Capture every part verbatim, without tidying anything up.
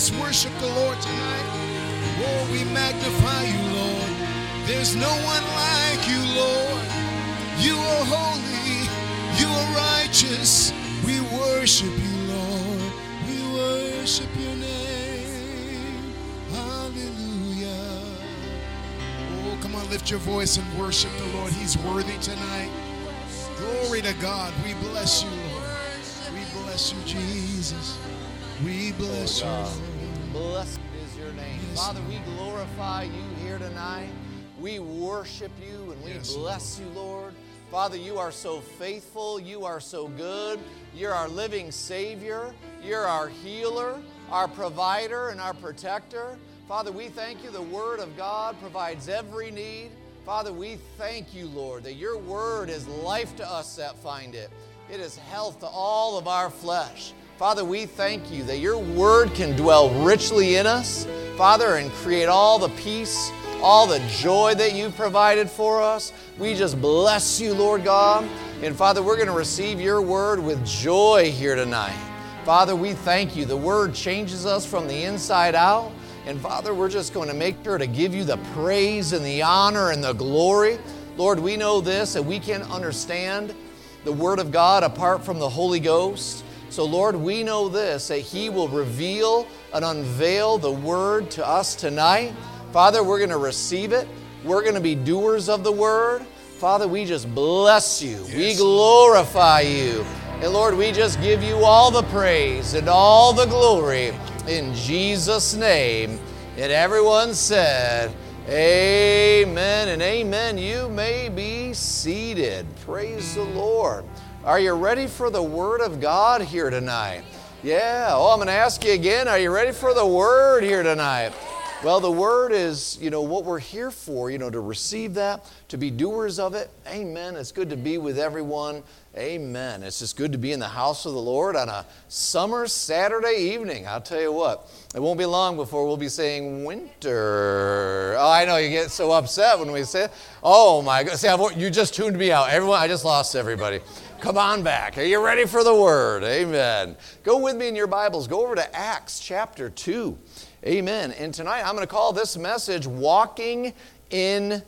us worship the Lord tonight. Oh, we magnify you, Lord. There's no one like you, Lord. You are holy. You are righteous. We worship you, Lord. We worship your name. Hallelujah. Oh, come on, lift your voice and worship the Lord. He's worthy tonight. Glory to God. We bless you, Lord. We bless you, Jesus. We bless oh, you, God. Lord. Blessed is your name. Yes, Father, Lord. we glorify you here tonight. We worship you and we Yes, bless you, Lord. Father, you are so faithful. You are so good. You're our living Savior. You're our healer, our provider, and our protector. Father, we thank you. The Word of God provides every need. Father, we thank you, Lord, that your Word is life to us that find it. It is health to all of our flesh. Father, we thank you that your Word can dwell richly in us, Father, and create all the peace, all the joy that you've provided for us. We just bless you, Lord God. And Father, we're going to receive your Word with joy here tonight. Father, we thank you. The Word changes us from the inside out. And Father, we're just going to make sure to give you the praise and the honor and the glory. Lord, we know this, that we can't understand the Word of God apart from the Holy Ghost. So Lord, we know this, that He will reveal and unveil the Word to us tonight. Father, we're going to receive it. We're going to be doers of the Word. Father, we just bless you. Yes. We glorify you. And Lord, we just give you all the praise and all the glory in Jesus' name. And everyone said, amen and amen. You may be seated. Praise the Lord. Are you ready for the Word of God here tonight? Yeah. Oh, I'm going to ask you again. Are you ready for the Word here tonight? Well, the Word is, you know, what we're here for, you know, to receive that, to be doers of it. Amen. It's good to be with everyone. Amen. It's just good to be in the house of the Lord on a summer Saturday evening. I'll tell you what, it won't be long before we'll be saying winter. Oh, I know, you get so upset when we say it. Oh, my God. See, I've, you just tuned me out. Everyone, I just lost everybody. Come on back. Are you ready for the Word? Amen. Go with me in your Bibles. Go over to Acts chapter two. Amen. And tonight I'm going to call this message Walking in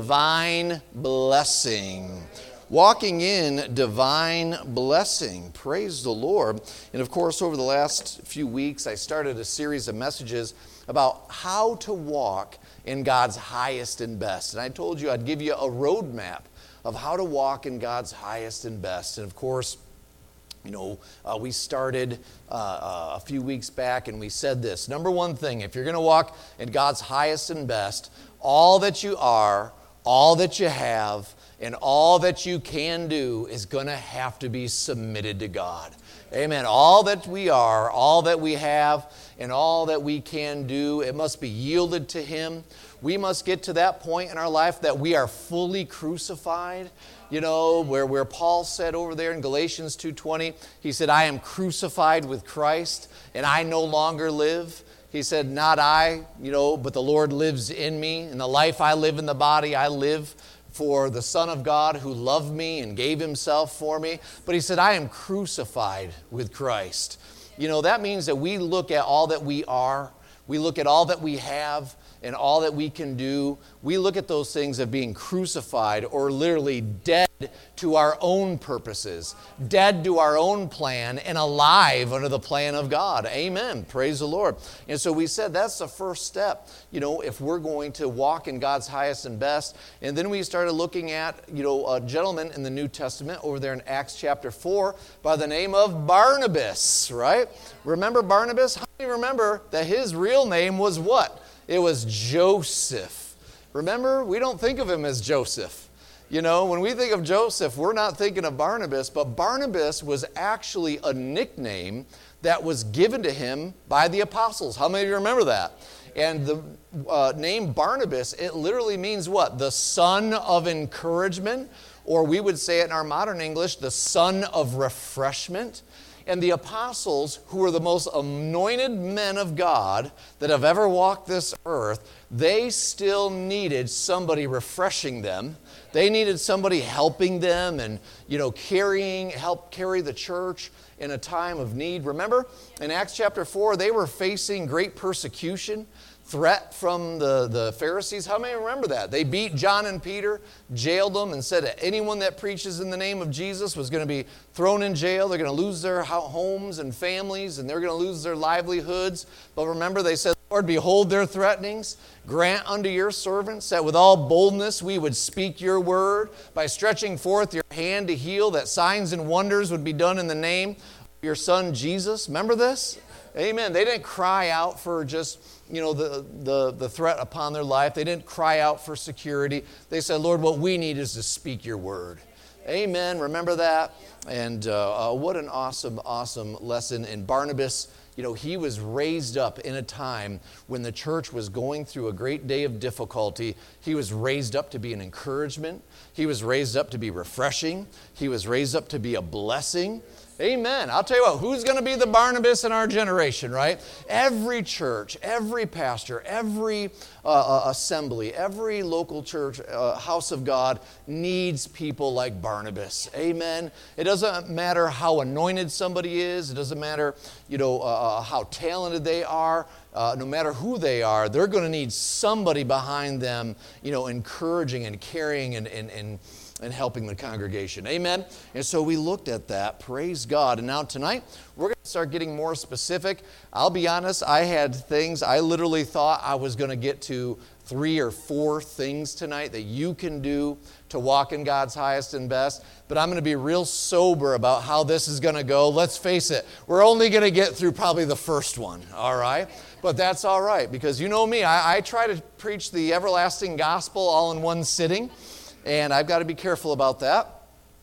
Divine Blessing. Walking in divine blessing. Praise the Lord. And of course, over the last few weeks, I started a series of messages about how to walk in God's highest and best. And I told you I'd give you a roadmap of how to walk in God's highest and best. And of course, you know, uh, we started uh, uh, a few weeks back and we said this. Number one thing, if you're going to walk in God's highest and best, all that you are, all that you have, and all that you can do is going to have to be submitted to God. Amen. All that we are, all that we have, and all that we can do, it must be yielded to Him. We must get to that point in our life that we are fully crucified. You know, where, where Paul said over there in Galatians two twenty, he said, I am crucified with Christ, and I no longer live. He said, not I, you know, but the Lord lives in me. And the life I live in the body, I live for the Son of God who loved me and gave Himself for me. But he said, I am crucified with Christ. You know, that means that we look at all that we are, we look at all that we have, and all that we can do. We look at those things of being crucified or literally dead to our own purposes, dead to our own plan, and alive under the plan of God. Amen. Praise the Lord. And so we said that's the first step, you know, if we're going to walk in God's highest and best. And then we started looking at, you know, a gentleman in the New Testament over there in Acts chapter four by the name of Barnabas, right? Remember Barnabas? How many remember that his real name was what? It was Joseph. Remember, we don't think of him as Joseph. You know, when we think of Joseph, we're not thinking of Barnabas, but Barnabas was actually a nickname that was given to him by the apostles. How many of you remember that? And the uh, name Barnabas, it literally means what? The son of encouragement, or we would say it in our modern English, the son of refreshment. And the apostles, who were the most anointed men of God that have ever walked this earth, they still needed somebody refreshing them. They needed somebody helping them and, you know, carrying, help carry the church in a time of need. Remember, in Acts chapter four, they were facing great persecution, threat from the, the Pharisees. How many remember that? They beat John and Peter, jailed them, and said that anyone that preaches in the name of Jesus was going to be thrown in jail. They're going to lose their homes and families, and they're going to lose their livelihoods. But remember, they said, Lord, behold their threatenings. Grant unto your servants that with all boldness we would speak your word by stretching forth your hand to heal, that signs and wonders would be done in the name of your Son, Jesus. Remember this? Amen. They didn't cry out for just, you know, the, the, the threat upon their life. They didn't cry out for security. They said, Lord, what we need is to speak your word. Amen. Remember that? And uh, uh, what an awesome, awesome lesson. And Barnabas, you know, he was raised up in a time when the church was going through a great day of difficulty. He was raised up to be an encouragement. He was raised up to be refreshing. He was raised up to be a blessing. Amen. I'll tell you what, who's going to be the Barnabas in our generation, right? Every church, every pastor, every uh, uh, assembly, every local church, uh, house of God needs people like Barnabas. Amen. It doesn't matter how anointed somebody is. It doesn't matter, you know, uh, how talented they are. Uh, no matter who they are, they're going to need somebody behind them, you know, encouraging and carrying and, and, and and helping the congregation. Amen? And so we looked at that. Praise God. And now tonight, we're going to start getting more specific. I'll be honest, I had things, I literally thought I was going to get to three or four things tonight that you can do to walk in God's highest and best. But I'm going to be real sober about how this is going to go. Let's face it, we're only going to get through probably the first one, all right? But that's all right, because you know me, I, I try to preach the everlasting gospel all in one sitting. And I've got to be careful about that.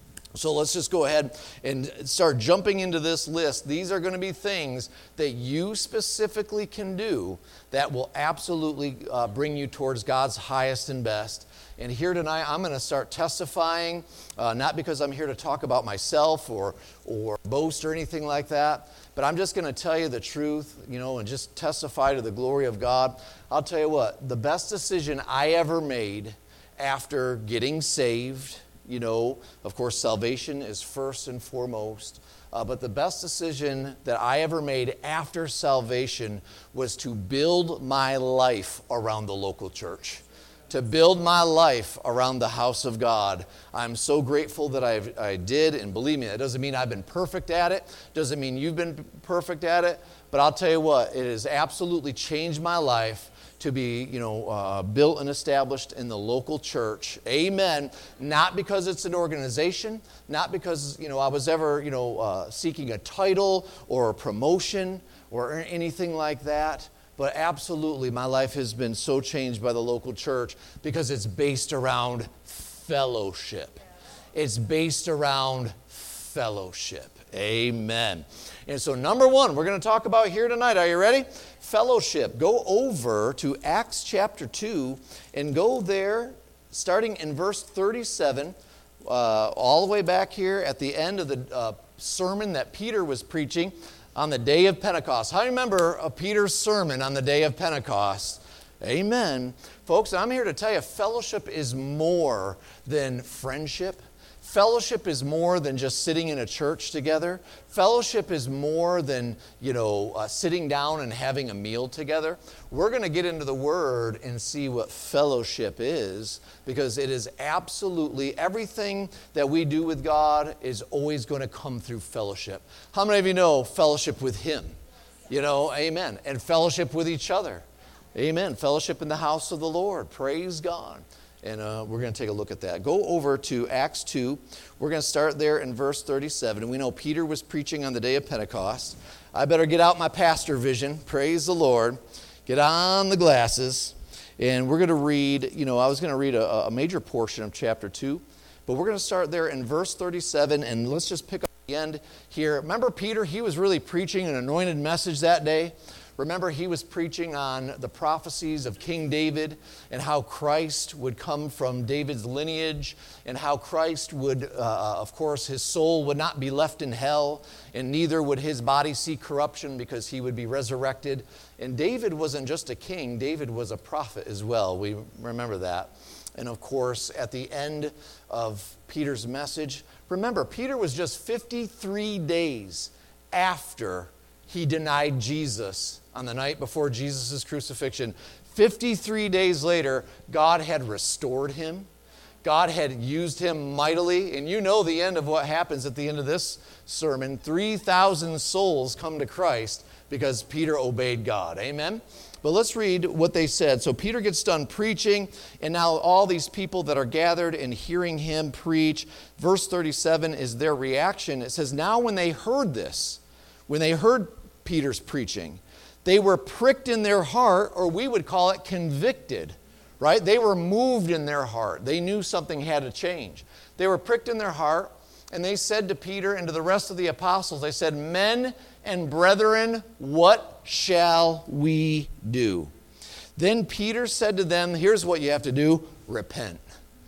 So let's just go ahead and start jumping into this list. These are going to be things that you specifically can do that will absolutely uh, bring you towards God's highest and best. And here tonight, I'm going to start testifying, uh, not because I'm here to talk about myself or, or boast or anything like that, but I'm just going to tell you the truth, you know, and just testify to the glory of God. I'll tell you what, the best decision I ever made after getting saved, you know, of course, salvation is first and foremost. Uh, but the best decision that I ever made after salvation was to build my life around the local church, to build my life around the house of God. I'm so grateful that I've, I did, and believe me, that doesn't mean I've been perfect at it, doesn't mean you've been perfect at it, but I'll tell you what, it has absolutely changed my life to be, you know, uh, built and established in the local church. Amen. Not because it's an organization, not because, you know, I was ever, you know, uh, seeking a title or a promotion or anything like that, but absolutely my life has been so changed by the local church because it's based around fellowship. It's based around fellowship. Amen. And so number one, we're going to talk about here tonight. Are you ready? Fellowship. Go over to Acts chapter two and go there starting in verse thirty-seven, uh, all the way back here at the end of the uh, sermon that Peter was preaching on the day of Pentecost. How do you remember uh, Peter's sermon on the day of Pentecost? Amen. Folks, I'm here to tell you, fellowship is more than friendship. Fellowship is more than just sitting in a church together. Fellowship is more than, you know, uh, sitting down and having a meal together. We're going to get into the Word and see what fellowship is, because it is absolutely everything that we do with God is always going to come through fellowship. How many of you know fellowship with Him? You know, amen. And fellowship with each other. Amen. Fellowship in the house of the Lord. Praise God. And uh, we're going to take a look at that. Go over to Acts two. We're going to start there in verse thirty-seven. And we know Peter was preaching on the day of Pentecost. I better get out my pastor vision. Praise the Lord. Get on the glasses. And we're going to read, you know, I was going to read a, a major portion of chapter two. But we're going to start there in verse thirty-seven. And let's just pick up the end here. Remember Peter? He was really preaching an anointed message that day. Remember, he was preaching on the prophecies of King David and how Christ would come from David's lineage and how Christ would, uh, of course, his soul would not be left in hell, and neither would his body see corruption because he would be resurrected. And David wasn't just a king, David was a prophet as well. We remember that. And of course, at the end of Peter's message, remember, Peter was just fifty-three days after he denied Jesus on the night before Jesus' crucifixion. fifty-three days later, God had restored him. God had used him mightily. And you know the end of what happens at the end of this sermon. three thousand souls come to Christ because Peter obeyed God. Amen? But let's read what they said. So Peter gets done preaching, and now all these people that are gathered and hearing him preach, verse thirty-seven is their reaction. It says, now when they heard this, when they heard Peter's preaching, they were pricked in their heart, or we would call it convicted, right? They were moved in their heart. They knew something had to change. They were pricked in their heart, and they said to Peter and to the rest of the apostles, they said, men and brethren, what shall we do? Then Peter said to them, here's what you have to do, repent.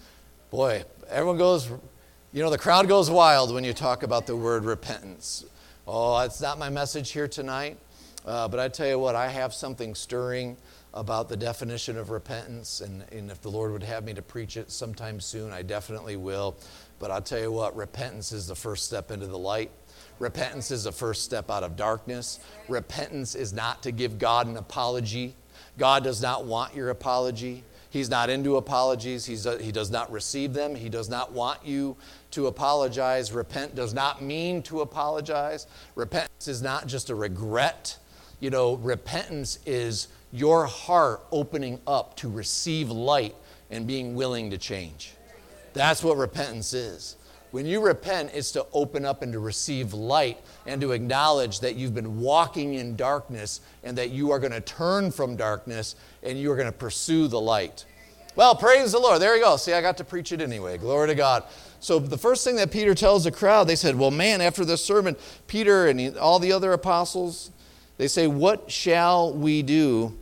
Boy, everyone goes, you know, the crowd goes wild when you talk about the word repentance. Oh, it's not my message here tonight, uh, but I tell you what, I have something stirring about the definition of repentance, and, and if the Lord would have me to preach it sometime soon, I definitely will. But I'll tell you what, repentance is the first step into the light. Repentance is the first step out of darkness. Repentance is not to give God an apology. God does not want your apology. He's not into apologies. He's, uh, he does not receive them. He does not want you to apologize. Repent does not mean to apologize. Repentance is not just a regret. You know, repentance is your heart opening up to receive light and being willing to change. That's what repentance is. When you repent, it's to open up and to receive light and to acknowledge that you've been walking in darkness and that you are going to turn from darkness and you are going to pursue the light. Well, praise the Lord. There you go. See, I got to preach it anyway. Glory to God. So the first thing that Peter tells the crowd, they said, well, man, after this sermon, Peter and he, all the other apostles, they say, what shall we do?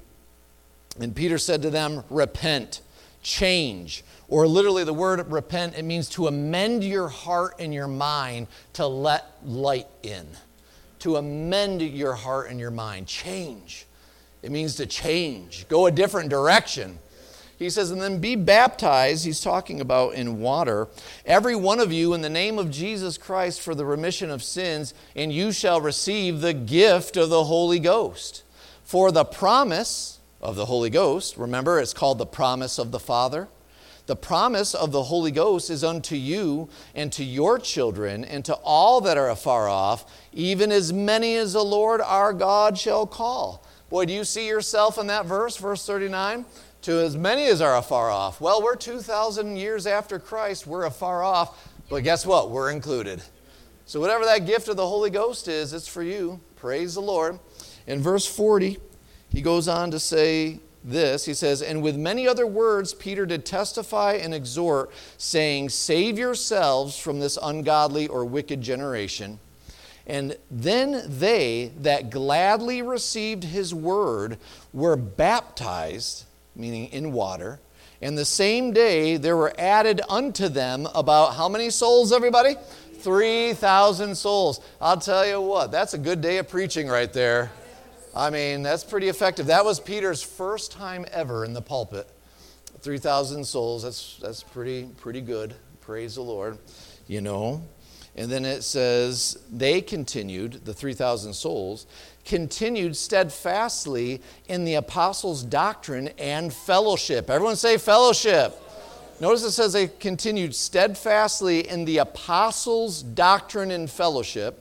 And Peter said to them, repent, change. Or literally the word repent, it means to amend your heart and your mind to let light in. To amend your heart and your mind. Change. It means to change. Go a different direction. He says, and then be baptized, he's talking about in water, every one of you in the name of Jesus Christ for the remission of sins, and you shall receive the gift of the Holy Ghost. For the promise of the Holy Ghost, remember it's called the promise of the Father. The promise of the Holy Ghost is unto you and to your children and to all that are afar off, even as many as the Lord our God shall call. Boy, do you see yourself in that verse, verse thirty-nine? To as many as are afar off. Well, we're two thousand years after Christ. We're afar off. But guess what? We're included. So whatever that gift of the Holy Ghost is, it's for you. Praise the Lord. In verse forty, he goes on to say this. He says, and with many other words, Peter did testify and exhort, saying, save yourselves from this ungodly or wicked generation. And then they that gladly received his word were baptized, meaning in water. And the same day there were added unto them about how many souls, everybody? three thousand souls. I'll tell you what, that's a good day of preaching right there. I mean, that's pretty effective. That was Peter's first time ever in the pulpit. three thousand souls, that's that's pretty pretty good. Praise the Lord, you know. And then it says, they continued, the three thousand souls, continued steadfastly in the apostles' doctrine and fellowship. Everyone say fellowship. Notice it says they continued steadfastly in the apostles' doctrine and fellowship,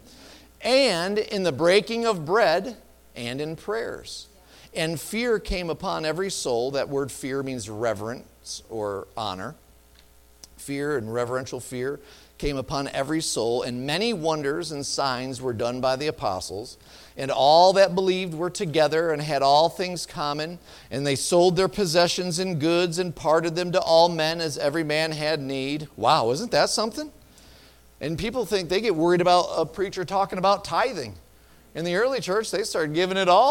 and in the breaking of bread, and in prayers. And fear came upon every soul. That word fear means reverence or honor. Fear and reverential fear came upon every soul, and many wonders and signs were done by the apostles. And all that believed were together and had all things common, and they sold their possessions and goods and parted them to all men as every man had need. Wow, isn't that something? And people think they get worried about a preacher talking about tithing. In the early church, they started giving it all.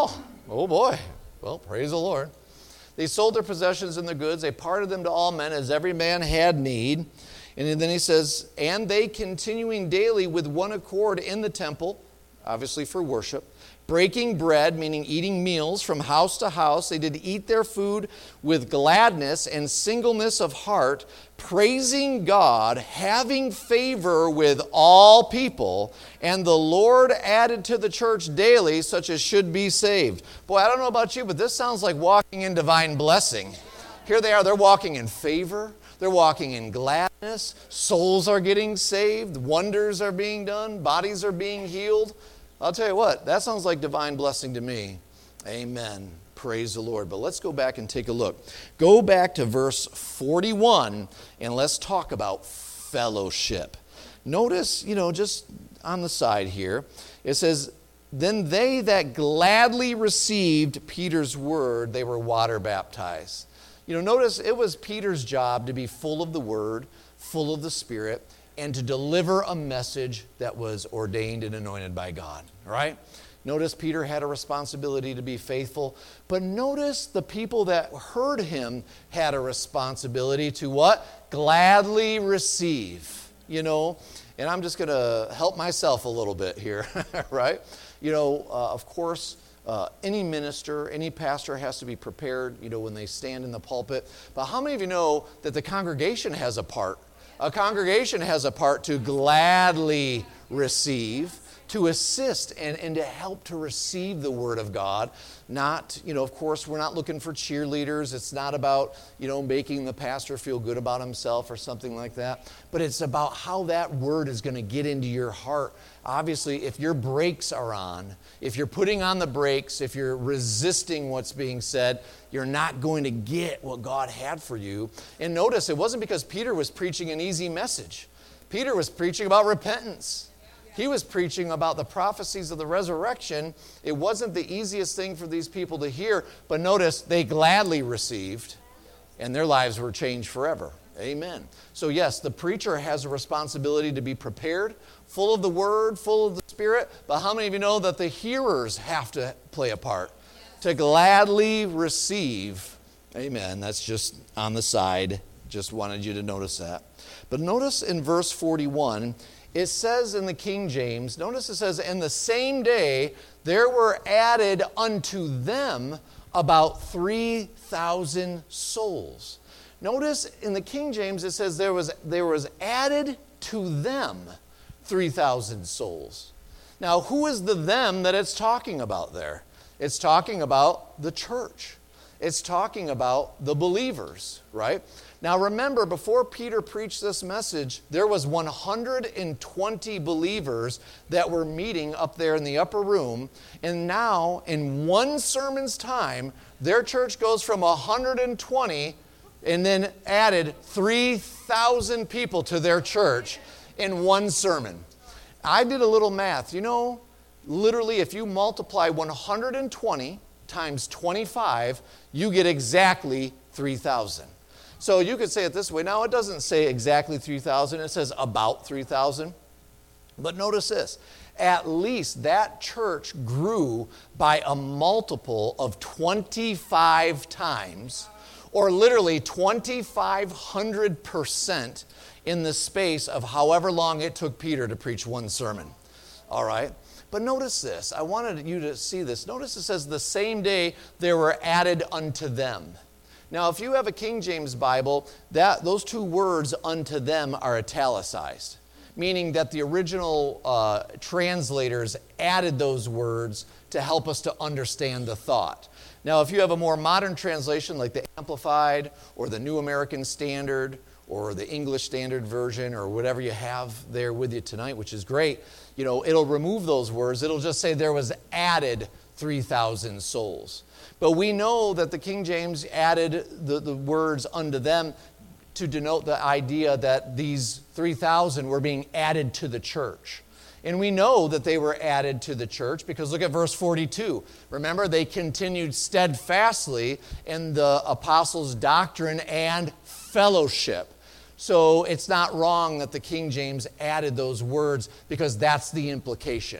Oh boy. Well, praise the Lord. They sold their possessions and their goods. They parted them to all men as every man had need. And then he says, and they continuing daily with one accord in the temple, obviously for worship, breaking bread, meaning eating meals from house to house. They did eat their food with gladness and singleness of heart, praising God, having favor with all people. And the Lord added to the church daily such as should be saved. Boy, I don't know about you, but this sounds like walking in divine blessing. Here they are, they're walking in favor. They're walking in gladness. Souls are getting saved. Wonders are being done. Bodies are being healed. I'll tell you what, that sounds like divine blessing to me. Amen. Praise the Lord. But let's go back and take a look. Go back to verse forty-one and let's talk about fellowship. Notice, you know, just on the side here, it says, then they that gladly received Peter's word, they were water baptized. You know, notice it was Peter's job to be full of the word, full of the Spirit, and to deliver a message that was ordained and anointed by God, right? Notice Peter had a responsibility to be faithful, but notice the people that heard him had a responsibility to what? Gladly receive, you know? And I'm just going to help myself a little bit here, right? You know, uh, of course, uh, any minister, any pastor has to be prepared, you know, when they stand in the pulpit. But how many of you know that the congregation has a part? A congregation has a part to gladly receive, to assist and, and to help to receive the Word of God. Not, you know, of course, we're not looking for cheerleaders. It's not about, you know, making the pastor feel good about himself or something like that. But it's about how that Word is going to get into your heart. Obviously, if your brakes are on, if you're putting on the brakes, if you're resisting what's being said, you're not going to get what God had for you. And notice, it wasn't because Peter was preaching an easy message. Peter was preaching about repentance. He was preaching about the prophecies of the resurrection. It wasn't the easiest thing for these people to hear, but notice they gladly received, and their lives were changed forever. Amen. So yes, the preacher has a responsibility to be prepared, full of the Word, full of the Spirit, but how many of you know that the hearers have to play a part? To gladly receive. Amen. That's just on the side. Just wanted you to notice that. But notice in verse forty-one, it says in the King James, notice it says, in the same day there were added unto them about three thousand souls. Notice in the King James it says there was, there was added to them three thousand souls. Now who is the them that it's talking about there? It's talking about the church. It's talking about the believers, right? Now remember, before Peter preached this message, there was one hundred twenty believers that were meeting up there in the upper room. And now, in one sermon's time, their church goes from one hundred twenty and then added three thousand people to their church in one sermon. I did a little math. You know, literally, if you multiply one hundred twenty times twenty-five, you get exactly three thousand. So you could say it this way. Now, it doesn't say exactly three thousand. It says about three thousand. But notice this. At least that church grew by a multiple of twenty-five times, or literally twenty-five hundred percent in the space of however long it took Peter to preach one sermon. All right? But notice this. I wanted you to see this. Notice it says the same day there were added unto them. Now, if you have a King James Bible, that those two words unto them are italicized, meaning that the original uh, translators added those words to help us to understand the thought. Now, if you have a more modern translation like the Amplified or the New American Standard or the English Standard Version or whatever you have there with you tonight, which is great, you know, it'll remove those words. It'll just say there was added three thousand souls. But we know that the King James added the, the words unto them to denote the idea that these three thousand were being added to the church. And we know that they were added to the church because look at verse forty-two. Remember, they continued steadfastly in the apostles' doctrine and fellowship. So it's not wrong that the King James added those words because that's the implication.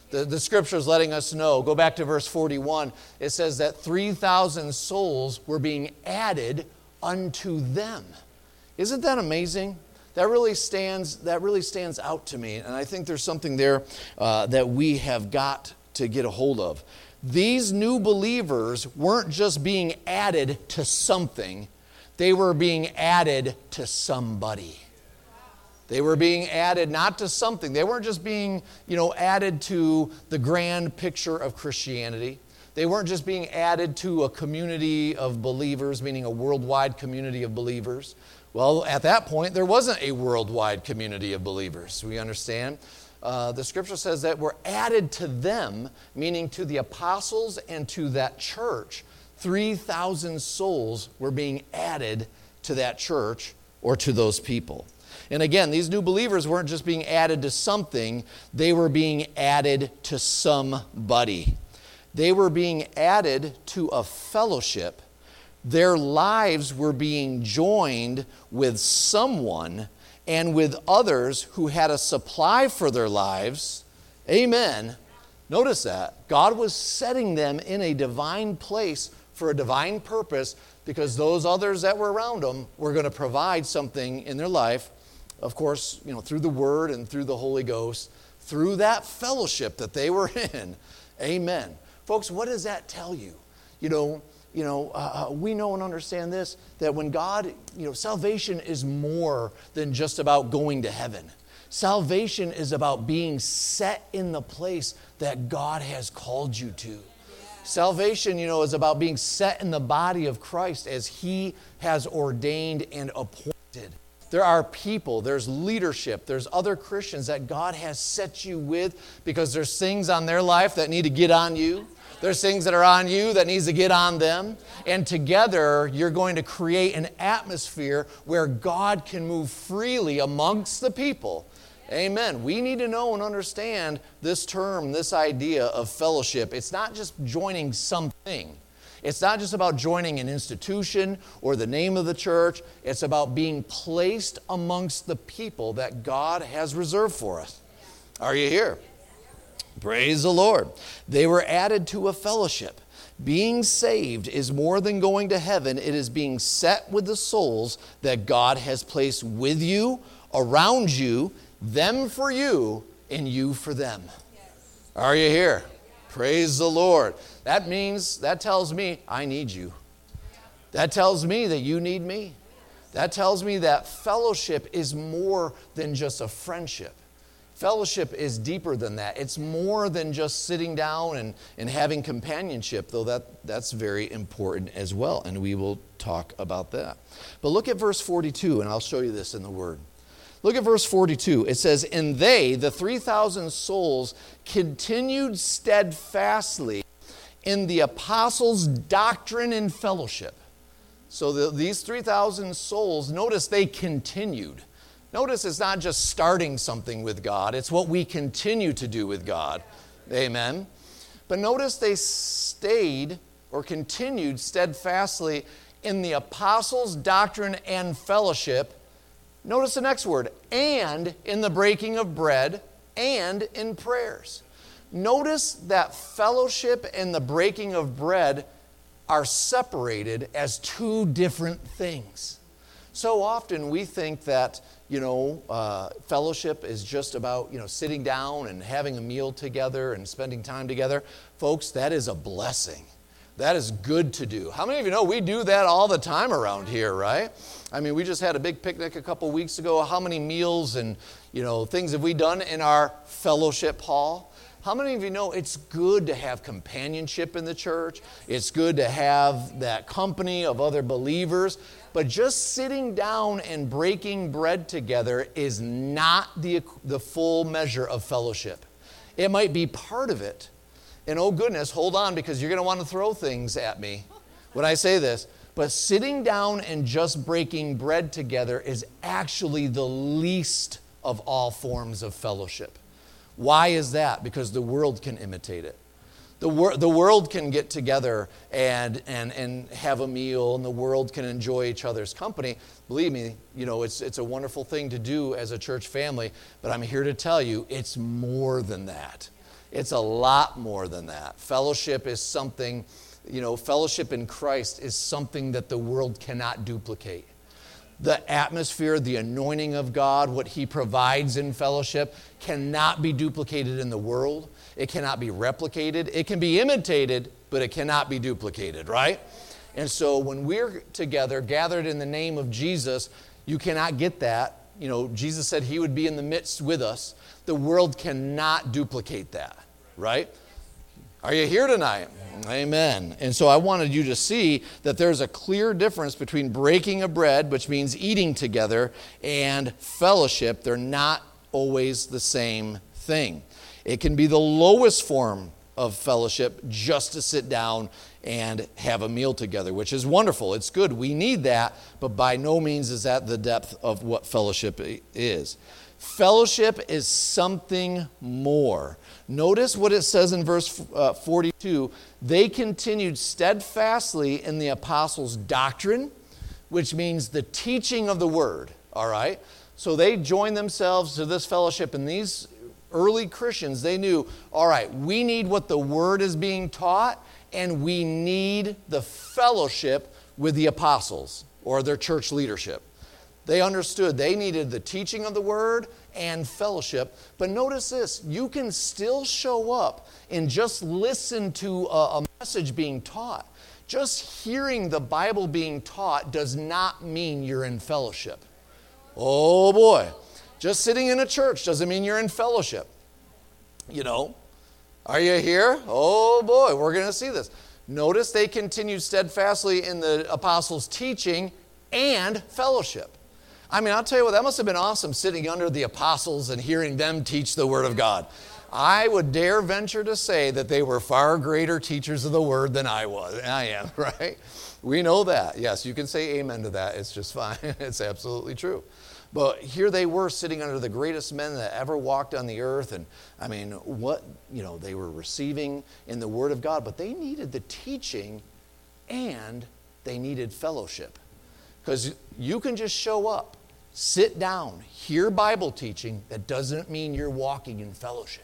The, the scripture is letting us know. Go back to verse forty-one. It says that three thousand souls were being added unto them. Isn't that amazing? That really stands, that really stands out to me. And I think there's something there uh, that we have got to get a hold of. These new believers weren't just being added to something. They were being added to somebody. They were being added not to something. They weren't just being, you know, added to the grand picture of Christianity. They weren't just being added to a community of believers, meaning a worldwide community of believers. Well, at that point, there wasn't a worldwide community of believers. We understand? Uh, the scripture says that we're added to them, meaning to the apostles and to that church. three thousand souls were being added to that church or to those people. And again, these new believers weren't just being added to something, they were being added to somebody. They were being added to a fellowship. Their lives were being joined with someone and with others who had a supply for their lives. Amen. Notice that. God was setting them in a divine place for a divine purpose because those others that were around them were going to provide something in their life. Of course, you know, through the Word and through the Holy Ghost, through that fellowship that they were in. Amen. Folks, what does that tell you? You know, you know, uh, we know and understand this, that when God, you know, salvation is more than just about going to heaven. Salvation is about being set in the place that God has called you to. Salvation, you know, is about being set in the body of Christ as He has ordained and appointed. There are people, there's leadership, there's other Christians that God has set you with because there's things on their life that need to get on you. There's things that are on you that needs to get on them. And together, you're going to create an atmosphere where God can move freely amongst the people. Amen. We need to know and understand this term, this idea of fellowship. It's not just joining something. It's not just about joining an institution or the name of the church. It's about being placed amongst the people that God has reserved for us. Are you here? Praise the Lord. They were added to a fellowship. Being saved is more than going to heaven. It is being set with the souls that God has placed with you, around you, them for you, and you for them. Are you here? Praise the Lord. That means, that tells me I need you. That tells me that you need me. That tells me that fellowship is more than just a friendship. Fellowship is deeper than that. It's more than just sitting down and, and having companionship, though that, that's very important as well, and we will talk about that. But look at verse forty-two, and I'll show you this in the Word. Look at verse forty-two. It says, "And they, the three thousand souls, continued steadfastly in the apostles' doctrine and fellowship." So the, these three thousand souls, notice they continued. Notice it's not just starting something with God. It's what we continue to do with God. Amen. But notice they stayed or continued steadfastly in the apostles' doctrine and fellowship. Notice the next word, and in the breaking of bread and in prayers. Notice that fellowship and the breaking of bread are separated as two different things. So often we think that, you know, uh, fellowship is just about, you know, sitting down and having a meal together and spending time together. Folks, that is a blessing. That is good to do. How many of you know we do that all the time around here, right? I mean, we just had a big picnic a couple weeks ago. How many meals and, you know, things have we done in our fellowship hall? How many of you know it's good to have companionship in the church? It's good to have that company of other believers. But just sitting down and breaking bread together is not the, the full measure of fellowship. It might be part of it. And oh goodness, hold on, because you're going to want to throw things at me when I say this. But sitting down and just breaking bread together is actually the least of all forms of fellowship. Why is that? Because the world can imitate it. The, wor- the world can get together and, and, and have a meal, and the world can enjoy each other's company. Believe me, you know, it's, it's a wonderful thing to do as a church family, but I'm here to tell you it's more than that. It's a lot more than that. Fellowship is something, you know, fellowship in Christ is something that the world cannot duplicate. The atmosphere, the anointing of God, what he provides in fellowship cannot be duplicated in the world. It cannot be replicated. It can be imitated, but it cannot be duplicated, right? And so when we're together, gathered in the name of Jesus, you cannot get that. You know, Jesus said he would be in the midst with us. The world cannot duplicate that, right? Are you here tonight? Amen. And so I wanted you to see that there's a clear difference between breaking of bread, which means eating together, and fellowship. They're not always the same thing. It can be the lowest form of fellowship just to sit down and have a meal together, which is wonderful. It's good. We need that, but by no means is that the depth of what fellowship is. Fellowship is something more. Notice what it says in verse uh, forty-two. They continued steadfastly in the apostles' doctrine, which means the teaching of the word, all right? So they joined themselves to this fellowship, and these early Christians, they knew, all right, we need what the word is being taught, and we need the fellowship with the apostles or their church leadership. They understood they needed the teaching of the word and fellowship. But notice this, you can still show up and just listen to a, a message being taught. Just hearing the Bible being taught does not mean you're in fellowship. Oh boy. Just sitting in a church doesn't mean you're in fellowship. You know, are you here? Oh boy, we're going to see this. Notice they continued steadfastly in the apostles' teaching and fellowship. I mean, I'll tell you what, that must have been awesome sitting under the apostles and hearing them teach the Word of God. I would dare venture to say that they were far greater teachers of the Word than I was. I am, right? We know that. Yes, you can say amen to that. It's just fine. It's absolutely true. But here they were sitting under the greatest men that ever walked on the earth. And I mean, what, you know, they were receiving in the Word of God. But they needed the teaching and they needed fellowship. Because you can just show up, sit down, hear Bible teaching. That doesn't mean you're walking in fellowship.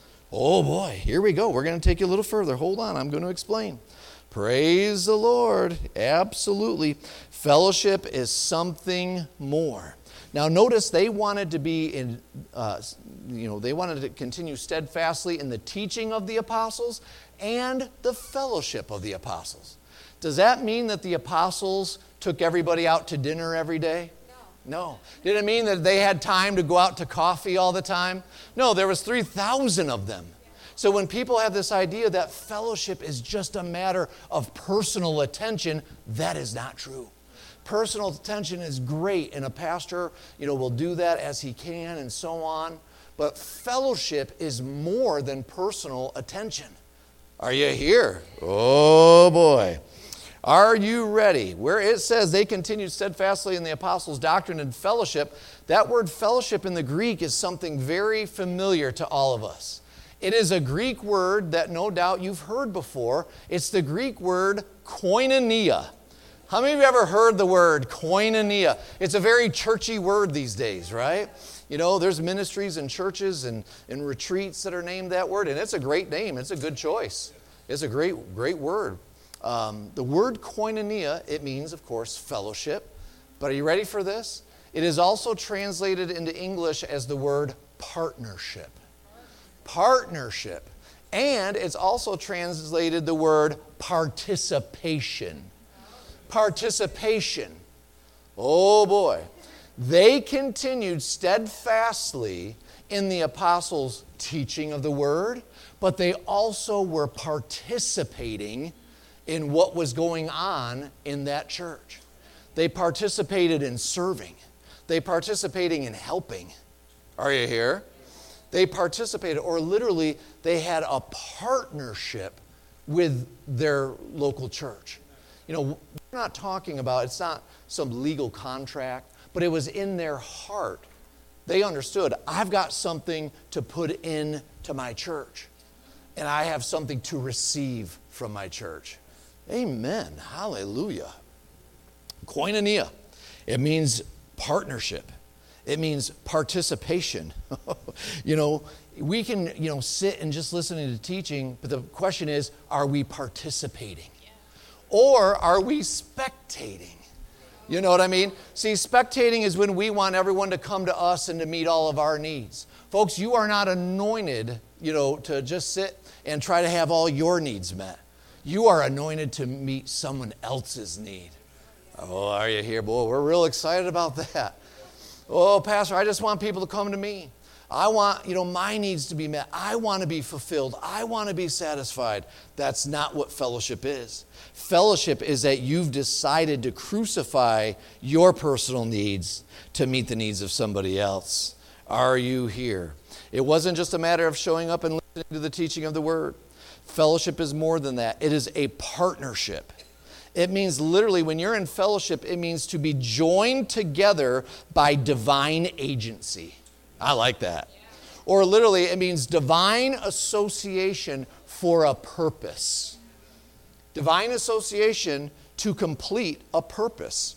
Oh boy, here we go. We're going to take you a little further. Hold on, I'm going to explain. Praise the Lord. Absolutely. Fellowship is something more. Now notice they wanted to be in, uh, you know, they wanted to continue steadfastly in the teaching of the apostles and the fellowship of the apostles. Does that mean that the apostles took everybody out to dinner every day? No. No. Did it mean that they had time to go out to coffee all the time? No, there was three thousand of them. So when people have this idea that fellowship is just a matter of personal attention, that is not true. Personal attention is great, and a pastor, you know, will do that as he can and so on. But fellowship is more than personal attention. Are you here? Oh boy. Are you ready? Where it says they continued steadfastly in the apostles' doctrine and fellowship, that word fellowship in the Greek is something very familiar to all of us. It is a Greek word that no doubt you've heard before. It's the Greek word koinonia. How many of you ever heard the word koinonia? It's a very churchy word these days, right? You know, there's ministries and churches and, and retreats that are named that word, and it's a great name. It's a good choice. It's a great, great word. Um, the word koinonia, it means, of course, fellowship. But are you ready for this? It is also translated into English as the word partnership. Partnership. And it's also translated the word participation. Participation. Oh boy. They continued steadfastly in the apostles' teaching of the word, but they also were participating in what was going on in that church. They participated in serving. They participated in helping. Are you here? They participated, or literally, they had a partnership with their local church. You know, we're not talking about, it's not some legal contract, but it was in their heart. They understood, I've got something to put into my church, and I have something to receive from my church. Amen. Hallelujah. Koinonia. It means partnership. It means participation. You know, we can, you know, sit and just listening to teaching, but the question is, are we participating? Yeah. Or are we spectating? You know what I mean? See, spectating is when we want everyone to come to us and to meet all of our needs. Folks, you are not anointed, you know, to just sit and try to have all your needs met. You are anointed to meet someone else's need. Oh, are you here? Boy, we're real excited about that. Oh, Pastor, I just want people to come to me. I want, you know, my needs to be met. I want to be fulfilled. I want to be satisfied. That's not what fellowship is. Fellowship is that you've decided to crucify your personal needs to meet the needs of somebody else. Are you here? It wasn't just a matter of showing up and listening to the teaching of the word. Fellowship is more than that. It is a partnership. It means literally when you're in fellowship, it means to be joined together by divine agency. I like that. Or literally, it means divine association for a purpose. Divine association to complete a purpose.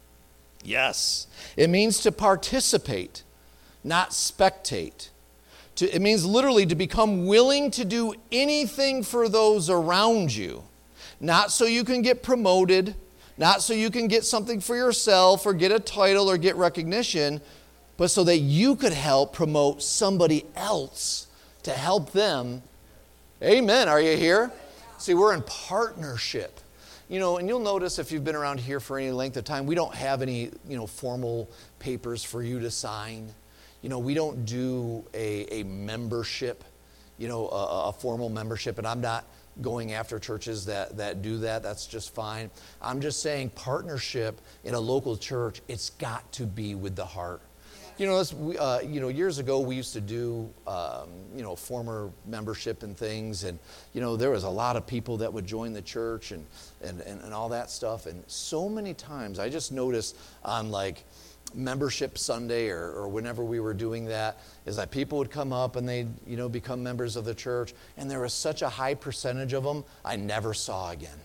Yes. It means to participate, not spectate. To, it means literally to become willing to do anything for those around you. Not so you can get promoted, not so you can get something for yourself or get a title or get recognition, but so that you could help promote somebody else to help them. Amen. Are you here? See, we're in partnership. You know, and you'll notice if you've been around here for any length of time, we don't have any, you know, formal papers for you to sign. You know, we don't do a, a membership, you know, a, a formal membership, and I'm not going after churches that, that do that. That's just fine. I'm just saying partnership in a local church, it's got to be with the heart. You know, this, uh, you know, years ago we used to do, um, you know, former membership and things, and you know, there was a lot of people that would join the church and and, and, and all that stuff. And so many times, I just noticed on like membership Sunday or, or whenever we were doing that, is that people would come up and they'd, you know, become members of the church, and there was such a high percentage of them I never saw again.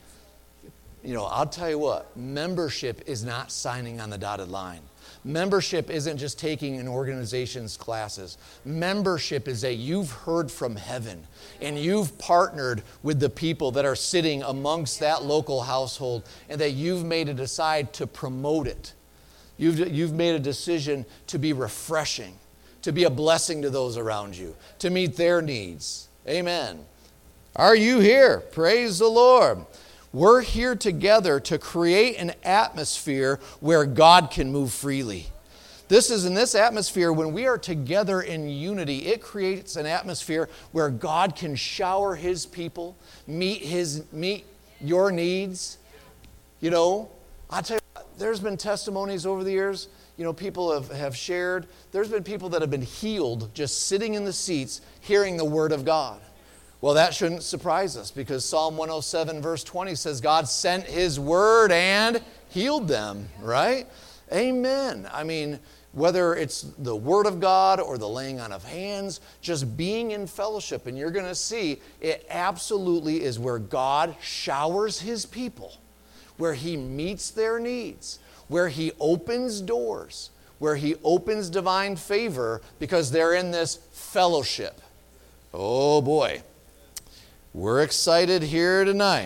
You know, I'll tell you what, membership is not signing on the dotted line. Membership isn't just taking an organization's classes. Membership is that you've heard from heaven and you've partnered with the people that are sitting amongst that local household, and that you've made a decide to promote it. You've, you've made a decision to be refreshing, to be a blessing to those around you, to meet their needs. Amen. Are you here? Praise the Lord. We're here together to create an atmosphere where God can move freely. This is in this atmosphere, when we are together in unity, it creates an atmosphere where God can shower His people, meet His meet your needs. You know, I tell you what, there's been testimonies over the years, you know, people have, have shared. There's been people that have been healed just sitting in the seats hearing the Word of God. Well, that shouldn't surprise us, because Psalm one oh seven verse twenty says God sent His word and healed them, right? Amen. I mean, whether it's the word of God or the laying on of hands, just being in fellowship, and you're going to see it absolutely is where God showers His people, where He meets their needs, where He opens doors, where He opens divine favor, because they're in this fellowship. Oh boy. We're excited here tonight.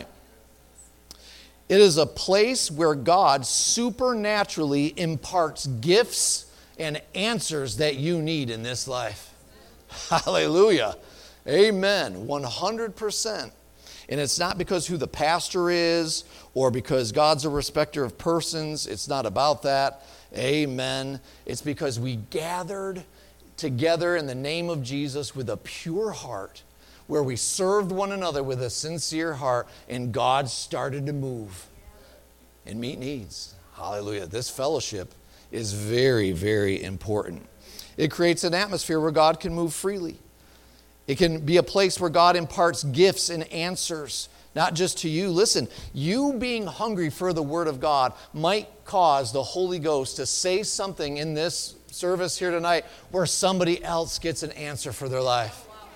It is a place where God supernaturally imparts gifts and answers that you need in this life. Hallelujah. Amen. one hundred percent. And it's not because who the pastor is or because God's a respecter of persons. It's not about that. Amen. It's because we gathered together in the name of Jesus with a pure heart, where we served one another with a sincere heart, and God started to move and meet needs. Hallelujah. This fellowship is very, very important. It creates an atmosphere where God can move freely. It can be a place where God imparts gifts and answers, not just to you. Listen, you being hungry for the Word of God might cause the Holy Ghost to say something in this service here tonight where somebody else gets an answer for their life.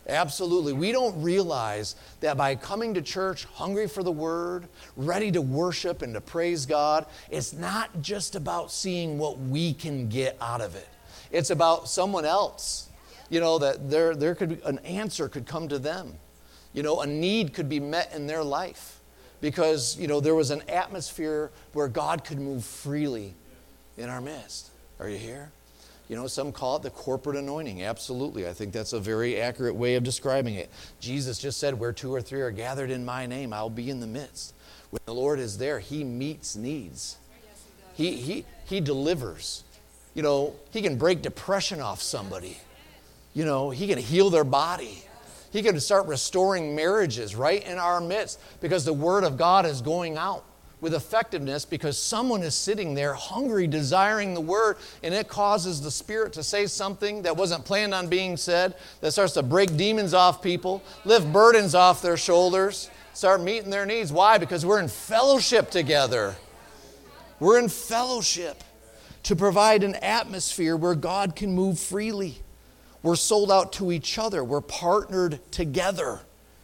Absolutely. We don't realize that by coming to church hungry for the Word, ready to worship and to praise God, it's not just about seeing what we can get out of it. It's about someone else. You know, that there, there could be an answer could come to them. You know, a need could be met in their life because, you know, there was an atmosphere where God could move freely in our midst. Are you here? You know, some call it the corporate anointing. Absolutely. I think that's a very accurate way of describing it. Jesus just said, where two or three are gathered in my name, I'll be in the midst. When the Lord is there, he meets needs. He, he, he delivers. You know, he can break depression off somebody. You know, he can heal their body. He can start restoring marriages right in our midst because the Word of God is going out with effectiveness because someone is sitting there hungry, desiring the Word, and it causes the Spirit to say something that wasn't planned on being said, that starts to break demons off people, lift burdens off their shoulders, start meeting their needs. Why? Because we're in fellowship together. We're in fellowship to provide an atmosphere where God can move freely. We're sold out to each other. We're partnered together.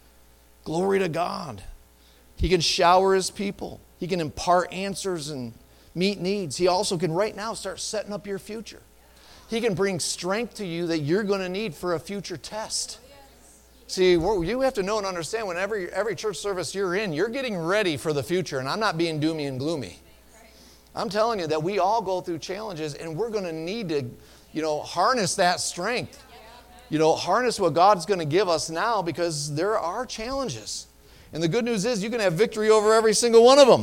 Glory to God. He can shower his people. He can impart answers and meet needs. He also can right now start setting up your future. He can bring strength to you that you're going to need for a future test. See, you have to know and understand when every, every church service you're in, you're getting ready for the future. And I'm not being doomy and gloomy. I'm telling you that we all go through challenges and we're going to need to, you know, harness that strength. You know, harness what God's going to give us now because there are challenges. And the good news is you can have victory over every single one of them.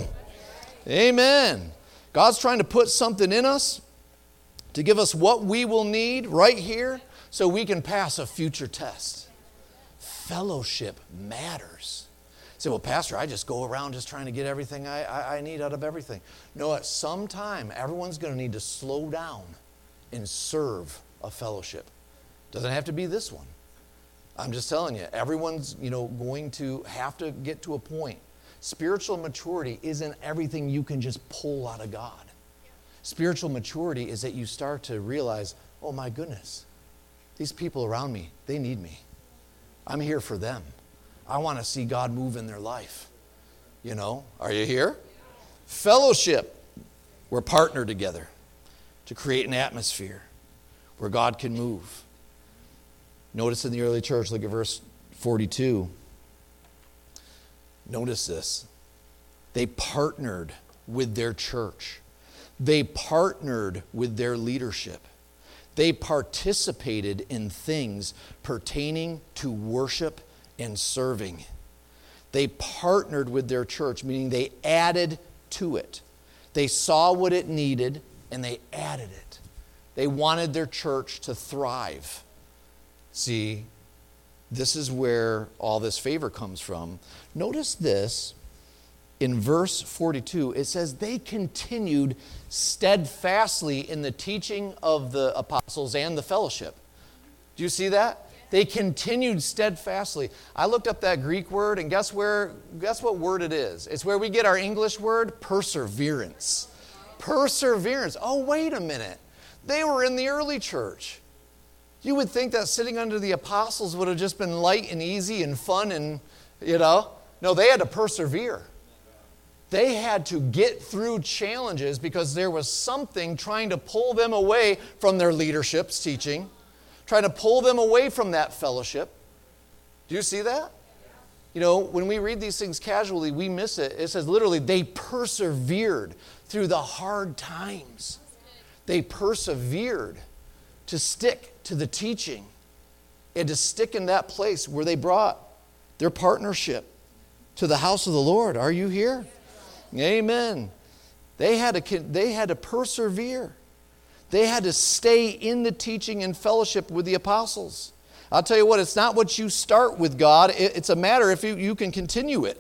Amen. God's trying to put something in us to give us what we will need right here so we can pass a future test. Fellowship matters. You say, well, Pastor, I just go around just trying to get everything I, I, I need out of everything. No, at some time, everyone's going to need to slow down and serve a fellowship. Doesn't have to be this one. I'm just telling you, everyone's, you know, going to have to get to a point. Spiritual maturity isn't everything you can just pull out of God. Spiritual maturity is that you start to realize, oh my goodness, these people around me, they need me. I'm here for them. I want to see God move in their life. You know, are you here? Fellowship. We're partnered together to create an atmosphere where God can move. Notice in the early church, look at verse forty-two. Notice this. They partnered with their church. They partnered with their leadership. They participated in things pertaining to worship and serving. They partnered with their church, meaning they added to it. They saw what it needed and they added it. They wanted their church to thrive. See, this is where all this favor comes from. Notice this. In verse forty-two, it says they continued steadfastly in the teaching of the apostles and the fellowship. Do you see that? They continued steadfastly. I looked up that Greek word, and guess where? Guess what word it is? It's where we get our English word, perseverance. Perseverance. Oh, wait a minute. They were in the early church. You would think that sitting under the apostles would have just been light and easy and fun and, you know. No, they had to persevere. They had to get through challenges because there was something trying to pull them away from their leadership's teaching, trying to pull them away from that fellowship. Do you see that? You know, when we read these things casually, we miss it. It says literally, they persevered through the hard times. They persevered to stick to the teaching and to stick in that place where they brought their partnership to the house of the Lord. Are you here? Amen. They had to, they had to persevere. They had to stay in the teaching and fellowship with the apostles. I'll tell you what, it's not what you start with God. It's a matter if you, you can continue it.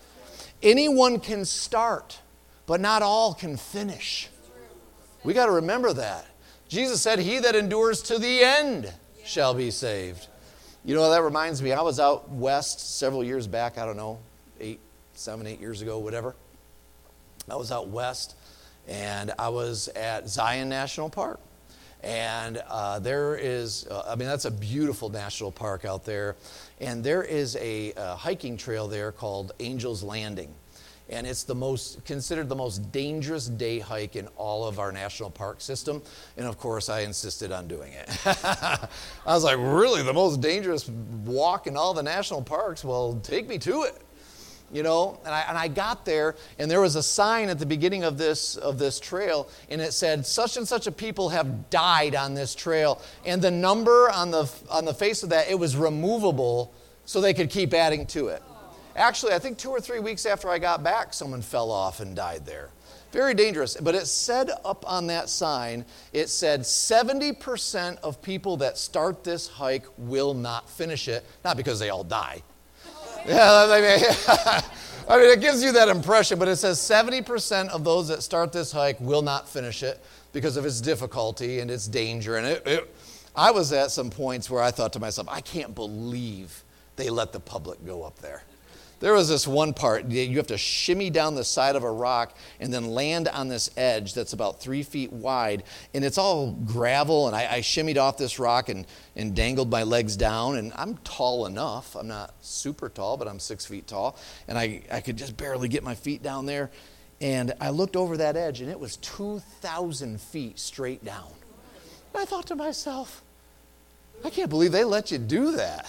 Anyone can start, but not all can finish. We got to remember that. Jesus said, he that endures to the end shall be saved. You know, that reminds me, I was out west several years back, I don't know, eight, seven, eight years ago, whatever. I was out west, and I was at Zion National Park. And uh, there is, uh, I mean, that's a beautiful national park out there. And there is a, a hiking trail there called Angel's Landing. And it's the most, considered the most dangerous day hike in all of our national park system. And of course, I insisted on doing it. I was like, really, the most dangerous walk in all the national parks? Well, take me to it. You know, and I, and I got there, and there was a sign at the beginning of this of this trail, and it said, such and such a people have died on this trail. And the number on the on the face of that, it was removable so they could keep adding to it. Actually, I think two or three weeks after I got back, someone fell off and died there. Very dangerous. But it said up on that sign, it said seventy percent of people that start this hike will not finish it. Not because they all die. Yeah, I mean, I mean, it gives you that impression, but it says seventy percent of those that start this hike will not finish it because of its difficulty and its danger. And it, it, I was at some points where I thought to myself, I can't believe they let the public go up there. There was this one part, you have to shimmy down the side of a rock and then land on this edge that's about three feet wide, and it's all gravel, and I, I shimmied off this rock and, and dangled my legs down, and I'm tall enough. I'm not super tall, but I'm six feet tall, and I, I could just barely get my feet down there, and I looked over that edge, and it was two thousand feet straight down. And I thought to myself, I can't believe they let you do that.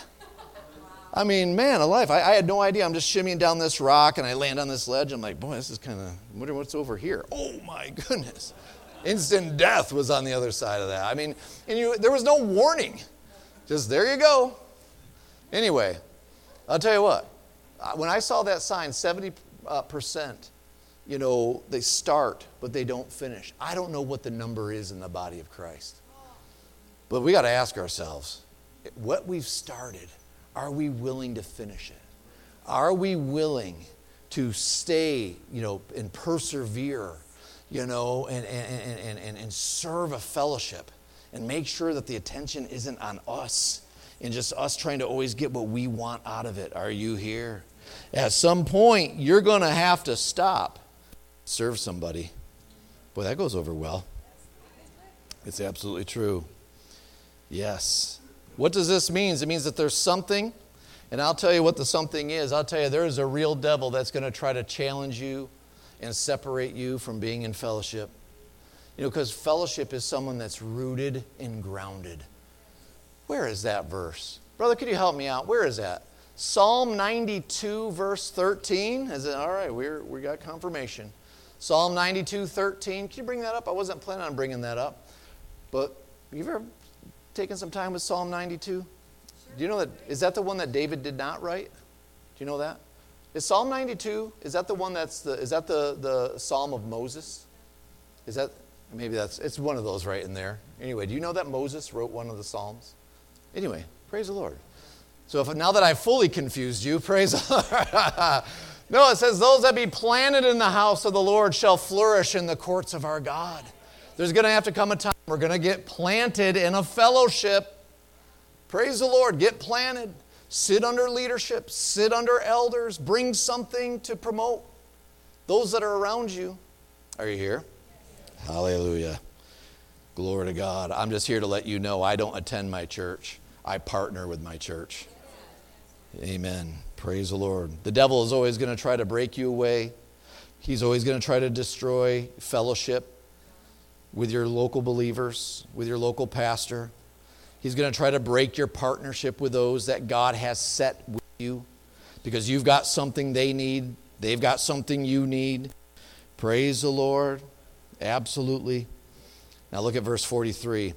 I mean, man alive, I, I had no idea. I'm just shimmying down this rock, and I land on this ledge. I'm like, boy, this is kind of, I wonder what's over here. Oh, my goodness. Instant death was on the other side of that. I mean, and you, there was no warning. Just there you go. Anyway, I'll tell you what. When I saw that sign, seventy percent, you know, they start, but they don't finish. I don't know what the number is in the body of Christ. But we got to ask ourselves, what we've started, are we willing to finish it? Are we willing to stay, you know, and persevere, you know, and, and, and, and, and serve a fellowship and make sure that the attention isn't on us and just us trying to always get what we want out of it? Are you here? At some point, you're going to have to stop, serve somebody. Boy, that goes over well. It's absolutely true. Yes. What does this mean? It means that there's something, and I'll tell you what the something is. I'll tell you there is a real devil that's going to try to challenge you and separate you from being in fellowship. You know, because fellowship is someone that's rooted and grounded. Where is that verse? Brother, could you help me out? Where is that? Psalm ninety-two, verse thirteen. Is it all right? We're we got confirmation. Psalm ninety-two, thirteen. Can you bring that up? I wasn't planning on bringing that up, but you've ever taken some time with Psalm ninety-two? Sure. Do you know that, is that the one that David did not write? Do you know that? Is Psalm ninety-two, is that the one that's the, is that the, the Psalm of Moses? Is that, maybe that's, it's one of those right in there. Anyway, do you know that Moses wrote one of the Psalms? Anyway, praise the Lord. So if now that I've fully confused you, praise the Lord. No, it says, those that be planted in the house of the Lord shall flourish in the courts of our God. There's going to have to come a time we're going to get planted in a fellowship. Praise the Lord. Get planted. Sit under leadership. Sit under elders. Bring something to promote those that are around you. Are you here? Yes. Hallelujah. Glory to God. I'm just here to let you know I don't attend my church. I partner with my church. Amen. Praise the Lord. The devil is always going to try to break you away. He's always going to try to destroy fellowship with your local believers, with your local pastor. He's going to try to break your partnership with those that God has set with you because you've got something they need. They've got something you need. Praise the Lord. Absolutely. Now look at verse forty-three.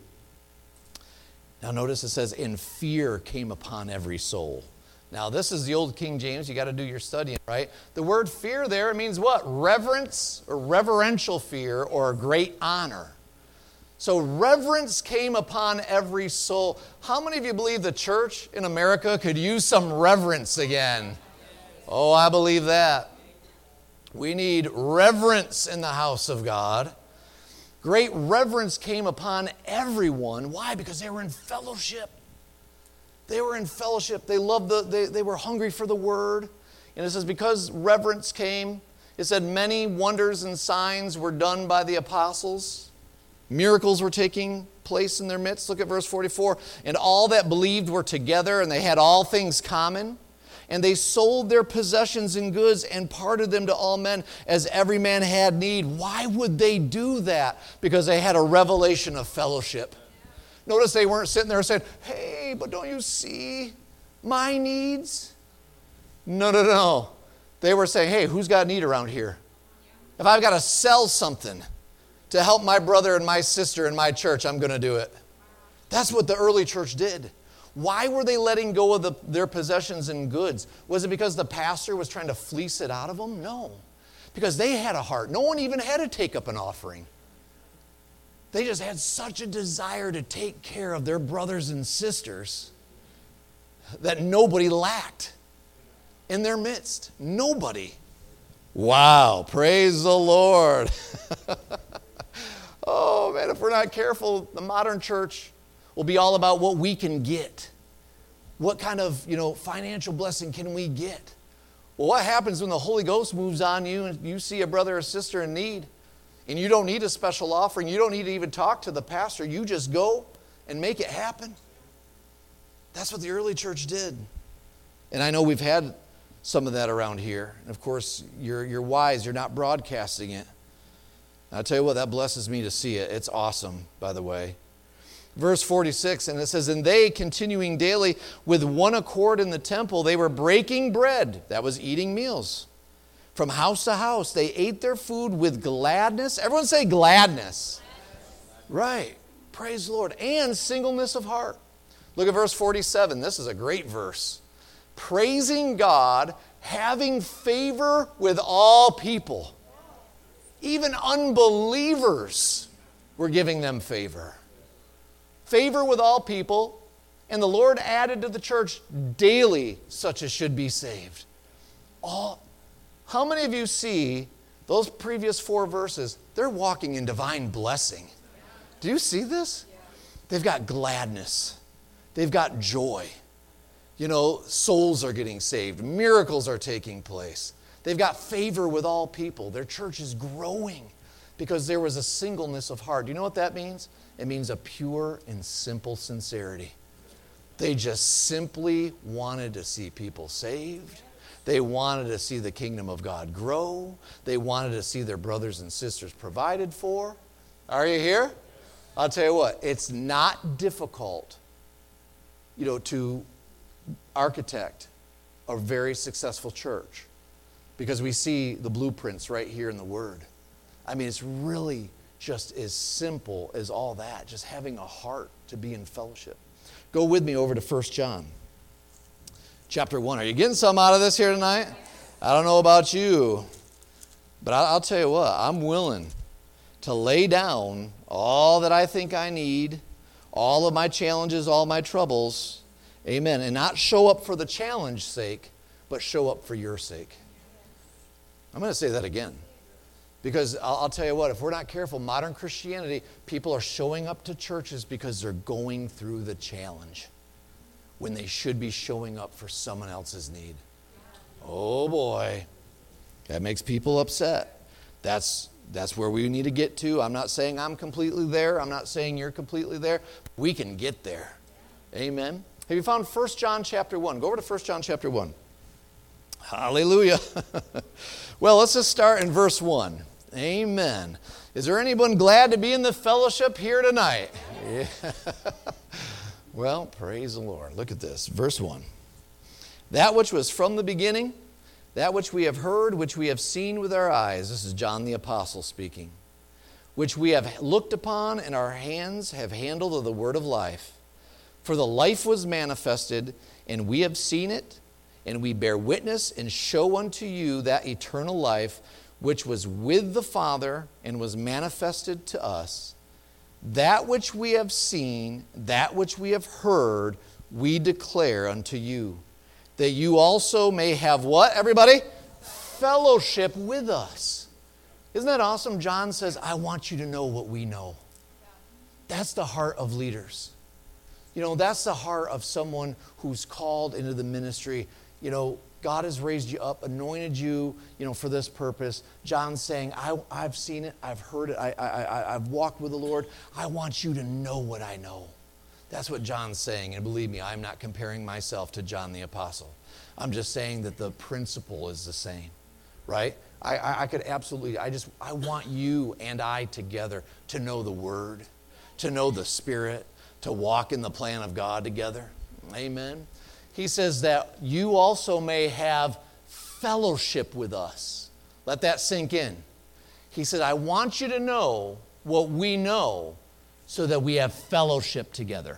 Now notice it says, and fear came upon every soul. Now this is the old King James. You got to do your studying, right? The word fear there means what? Reverence or reverential fear or great honor. So reverence came upon every soul. How many of you believe the church in America could use some reverence again? Oh, I believe that. We need reverence in the house of God. Great reverence came upon everyone. Why? Because they were in fellowship. They were in fellowship. They loved the, they, they were hungry for the word. And it says, because reverence came, it said many wonders and signs were done by the apostles. Miracles were taking place in their midst. Look at verse forty-four. And all that believed were together, and they had all things common. And they sold their possessions and goods and parted them to all men as every man had need. Why would they do that? Because they had a revelation of fellowship. Notice they weren't sitting there saying, hey, but don't you see my needs? No, no, no. They were saying, hey, who's got need around here? If I've got to sell something to help my brother and my sister in my church, I'm going to do it. That's what the early church did. Why were they letting go of the, their possessions and goods? Was it because the pastor was trying to fleece it out of them? No. Because they had a heart. No one even had to take up an offering. They just had such a desire to take care of their brothers and sisters that nobody lacked in their midst. Nobody. Wow. Praise the Lord. Oh, man, if we're not careful, the modern church will be all about what we can get. What kind of, you know, financial blessing can we get? Well, what happens when the Holy Ghost moves on you and you see a brother or sister in need and you don't need a special offering, you don't need to even talk to the pastor, you just go and make it happen? That's what the early church did. And I know we've had some of that around here. And of course, you're, you're wise, you're not broadcasting it. I'll tell you what, that blesses me to see it. It's awesome, by the way. Verse forty-six, and it says, and they, continuing daily with one accord in the temple, they were breaking bread. That was eating meals. From house to house, they ate their food with gladness. Everyone say gladness. Right. Praise the Lord. And singleness of heart. Look at verse forty-seven. This is a great verse. Praising God, having favor with all people. Even unbelievers were giving them favor. Favor with all people, and the Lord added to the church daily such as should be saved. All, how many of you see those previous four verses? They're walking in divine blessing. Do you see this? They've got gladness. They've got joy. You know, souls are getting saved. Miracles are taking place. They've got favor with all people. Their church is growing because there was a singleness of heart. Do you know what that means? It means a pure and simple sincerity. They just simply wanted to see people saved. They wanted to see the kingdom of God grow. They wanted to see their brothers and sisters provided for. Are you here? I'll tell you what, it's not difficult, you know, to architect a very successful church because we see the blueprints right here in the Word. I mean, it's really just as simple as all that, just having a heart to be in fellowship. Go with me over to First John chapter one. Are you getting some out of this here tonight? I don't know about you, but I'll tell you what, I'm willing to lay down all that I think I need, all of my challenges, all my troubles, amen, and not show up for the challenge's sake, but show up for your sake. I'm going to say that again. Because I'll, I'll tell you what, if we're not careful, modern Christianity, people are showing up to churches because they're going through the challenge when they should be showing up for someone else's need. Oh boy, that makes people upset. That's, that's where we need to get to. I'm not saying I'm completely there. I'm not saying you're completely there. We can get there. Amen. Have you found First John chapter one? Go over to First John chapter one. Hallelujah. Well, let's just start in verse one. Amen. Is there anyone glad to be in the fellowship here tonight? Yeah. Well, praise the Lord. Look at this. Verse one. That which was from the beginning, that which we have heard, which we have seen with our eyes. This is John the Apostle speaking. Which we have looked upon and our hands have handled of the word of life. For the life was manifested, and we have seen it, and we bear witness and show unto you that eternal life which was with the Father and was manifested to us. That which we have seen, that which we have heard, we declare unto you, that you also may have what, everybody? Fellowship with us. Isn't that awesome? John says, I want you to know what we know. That's the heart of leaders. You know, that's the heart of someone who's called into the ministry. You know, God has raised you up, anointed you, you know, for this purpose. John's saying, I, I've seen it, I've heard it, I, I, I, I've walked with the Lord. I want you to know what I know. That's what John's saying. And believe me, I'm not comparing myself to John the Apostle. I'm just saying that the principle is the same, right? I, I, I could absolutely, I just, I want you and I together to know the Word, to know the Spirit, to walk in the plan of God together. Amen. He says that you also may have fellowship with us. Let that sink in. He said, I want you to know what we know so that we have fellowship together.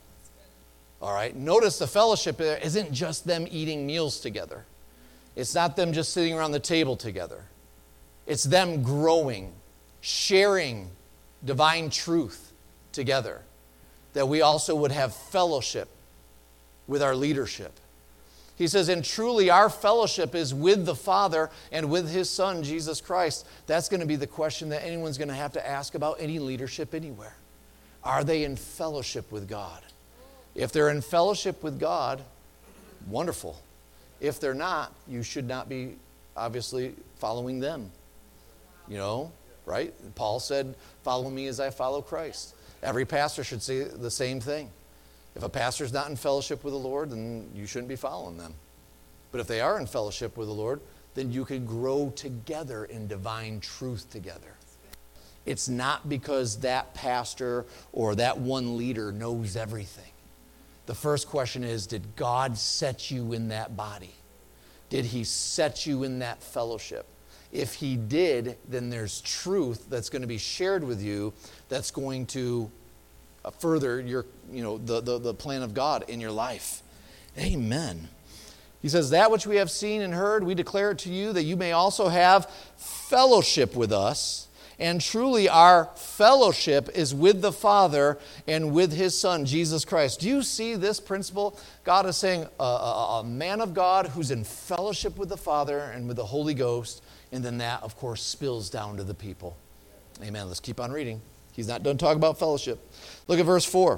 All right? Notice the fellowship isn't just them eating meals together. It's not them just sitting around the table together. It's them growing, sharing divine truth together. That we also would have fellowship with our leadership. He says, and truly our fellowship is with the Father and with His Son, Jesus Christ. That's going to be the question that anyone's going to have to ask about any leadership anywhere. Are they in fellowship with God? If they're in fellowship with God, wonderful. If they're not, you should not be obviously following them. You know, right? Paul said, follow me as I follow Christ. Every pastor should say the same thing. If a pastor's not in fellowship with the Lord, then you shouldn't be following them. But if they are in fellowship with the Lord, then you can grow together in divine truth together. It's not because that pastor or that one leader knows everything. The first question is, did God set you in that body? Did He set you in that fellowship? If He did, then there's truth that's going to be shared with you that's going to further your, you know, the, the, the plan of God in your life. Amen. He says, that which we have seen and heard, we declare it to you, that you may also have fellowship with us. And truly our fellowship is with the Father and with His Son, Jesus Christ. Do you see this principle? God is saying a, a, a man of God who's in fellowship with the Father and with the Holy Ghost, and then that, of course, spills down to the people. Amen. Let's keep on reading. He's not done talking about fellowship. Look at verse four.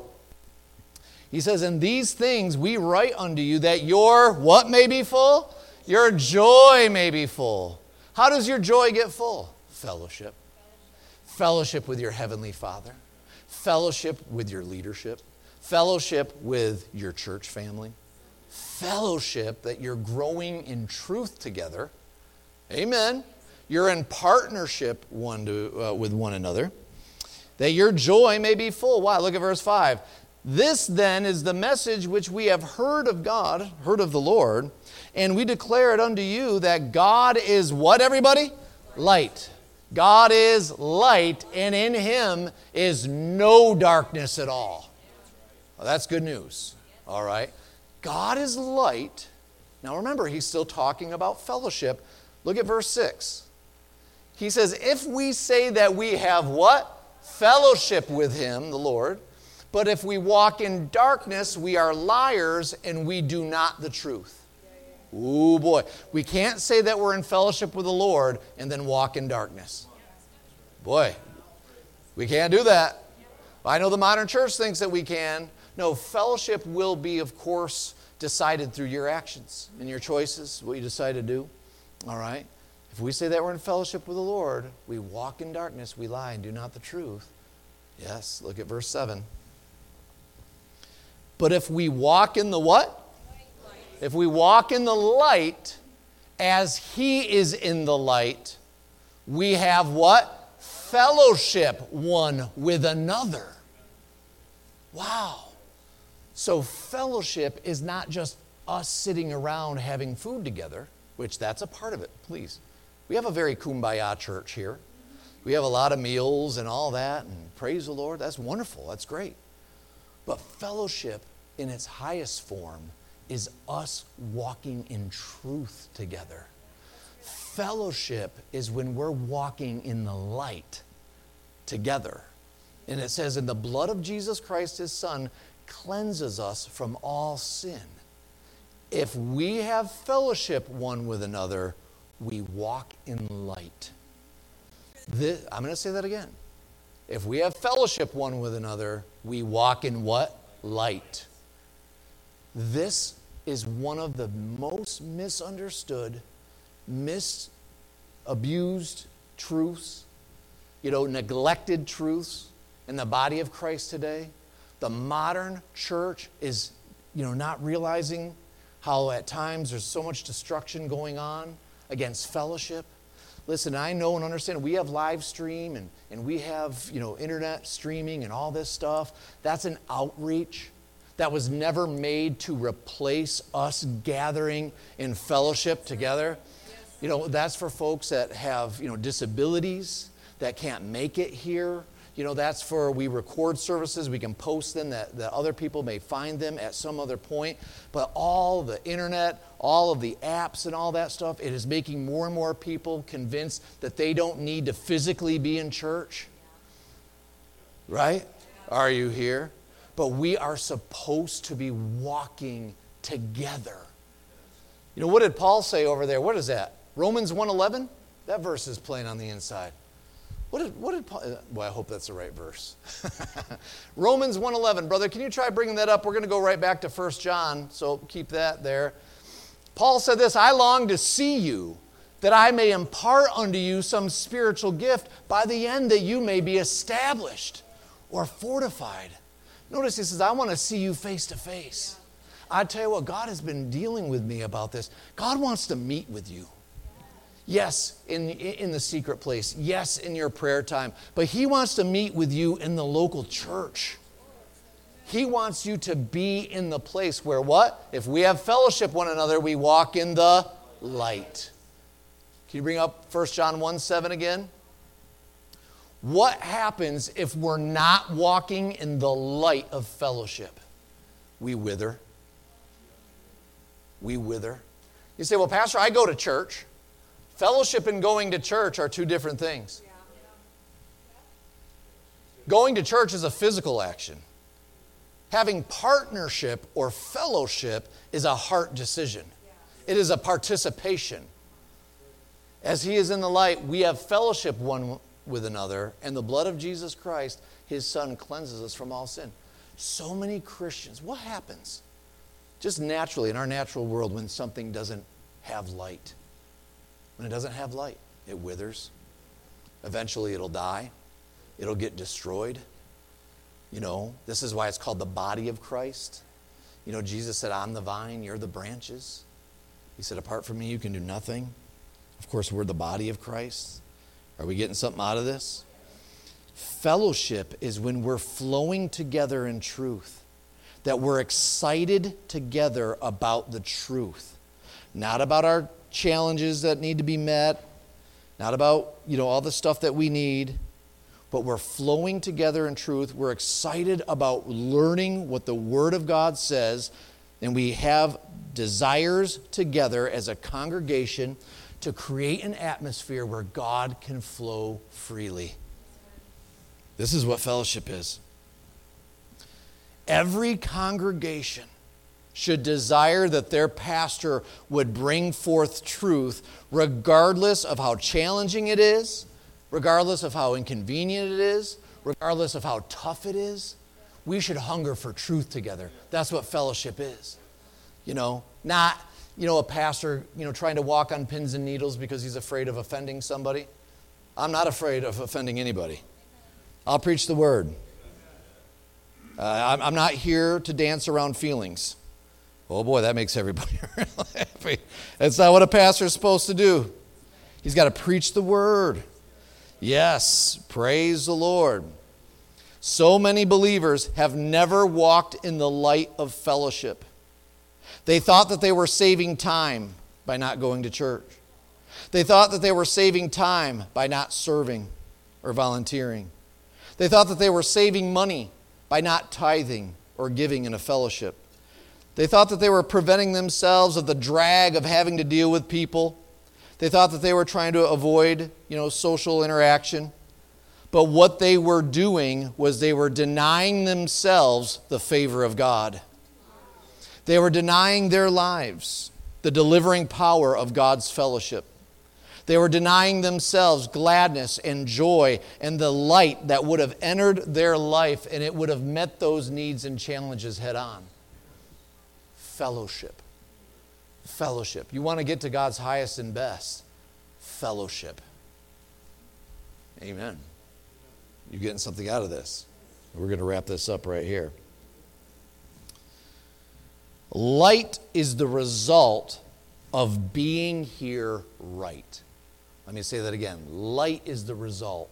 He says, and these things we write unto you, that your what may be full? Your joy may be full. How does your joy get full? Fellowship. Fellowship with your Heavenly Father. Fellowship with your leadership. Fellowship with your church family. Fellowship that you're growing in truth together. Amen. You're in partnership one to, uh, with one another. That your joy may be full. Why? Look at verse five. This then is the message which we have heard of God, heard of the Lord, and we declare it unto you that God is what, everybody? Light. God is light, and in Him is no darkness at all. Well, that's good news. All right. God is light. Now remember, He's still talking about fellowship. Look at verse six. He says, if we say that we have what? Fellowship with Him, the Lord. But if we walk in darkness, we are liars and we do not the truth. Ooh, boy. We can't say that we're in fellowship with the Lord and then walk in darkness. Boy, we can't do that. I know the modern church thinks that we can. No, fellowship will be, of course, decided through your actions and your choices, what you decide to do. All right? If we say that we're in fellowship with the Lord, we walk in darkness, we lie and do not the truth. Yes, look at verse seven. But if we walk in the what? Light. If we walk in the light as He is in the light, we have what? Fellowship one with another. Wow. So fellowship is not just us sitting around having food together, which that's a part of it, please. We have a very kumbaya church here. We have a lot of meals and all that, and praise the Lord. That's wonderful. That's great. But fellowship in its highest form is us walking in truth together. Fellowship is when we're walking in the light together. And it says, and the blood of Jesus Christ, His Son, cleanses us from all sin. If we have fellowship one with another, we walk in light. This, I'm going to say that again. If we have fellowship one with another, we walk in what? Light. This is one of the most misunderstood, misabused truths, you know, neglected truths in the body of Christ today. The modern church is, you know, not realizing how at times there's so much destruction going on against fellowship. Listen, I know and understand we have live stream and, and we have, you know, internet streaming and all this stuff. That's an outreach that was never made to replace us gathering in fellowship together. You know, that's for folks that have, you know, disabilities, that can't make it here. You know, that's for, we record services, we can post them, that, that other people may find them at some other point. But all the internet, all of the apps and all that stuff, it is making more and more people convinced that they don't need to physically be in church. Right? Are you here? But we are supposed to be walking together. You know, what did Paul say over there? What is that? Romans one eleven? That verse is playing on the inside. What did, what did Paul, well, I hope that's the right verse. Romans one eleven. Brother, can you try bringing that up? We're going to go right back to First John, so keep that there. Paul said this, I long to see you, that I may impart unto you some spiritual gift, by the end that you may be established or fortified. Notice he says, I want to see you face to face. I tell you what, God has been dealing with me about this. God wants to meet with you. Yes, in, in the secret place. Yes, in your prayer time. But He wants to meet with you in the local church. He wants you to be in the place where what? If we have fellowship one another, we walk in the light. Can you bring up First John one seven again? What happens if we're not walking in the light of fellowship? We wither. We wither. You say, well, Pastor, I go to church. Fellowship and going to church are two different things. Going to church is a physical action. Having partnership or fellowship is a heart decision. It is a participation. As He is in the light, we have fellowship one with another, and the blood of Jesus Christ, His Son, cleanses us from all sin. So many Christians, what happens? Just naturally in our natural world when something doesn't have light. When it doesn't have light, it withers. Eventually it'll die. It'll get destroyed. You know, this is why it's called the body of Christ. You know, Jesus said, I'm the vine, you're the branches. He said, apart from me, you can do nothing. Of course, we're the body of Christ. Are we getting something out of this? Fellowship is when we're flowing together in truth, that we're excited together about the truth, not about our challenges that need to be met, not about, you know, all the stuff that we need, but we're flowing together in truth. We're excited about learning what the Word of God says, and we have desires together as a congregation to create an atmosphere where God can flow freely. This is what fellowship is. Every congregation should desire that their pastor would bring forth truth regardless of how challenging it is, regardless of how inconvenient it is, regardless of how tough it is. We should hunger for truth together. That's what fellowship is. You know, not, you know, a pastor, you know, trying to walk on pins and needles because he's afraid of offending somebody. I'm not afraid of offending anybody. I'll preach the word. Uh, I'm not here to dance around feelings. Oh boy, that makes everybody really happy. That's not what a pastor is supposed to do. He's got to preach the word. Yes, praise the Lord. So many believers have never walked in the light of fellowship. They thought that they were saving time by not going to church. They thought that they were saving time by not serving or volunteering. They thought that they were saving money by not tithing or giving in a fellowship. They thought that they were preventing themselves of the drag of having to deal with people. They thought that they were trying to avoid, you know, social interaction. But what they were doing was they were denying themselves the favor of God. They were denying their lives the delivering power of God's fellowship. They were denying themselves gladness and joy and the light that would have entered their life, and it would have met those needs and challenges head on. Fellowship. Fellowship. You want to get to God's highest and best. Fellowship. Amen. You're getting something out of this. We're going to wrap this up right here. Light is the result of being here right. Let me say that again. Light is the result